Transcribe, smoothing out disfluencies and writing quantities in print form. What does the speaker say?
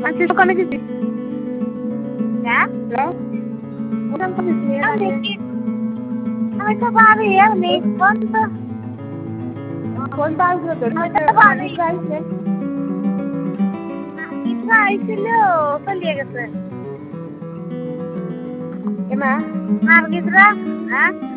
আজকে দোকানে গেছি। হ্যাঁ আমি তো ভাবি এমনি কোনটা আসবে তোর আইছিল চলিয়ে গেছে এমা আর গিজরা হ্যাঁ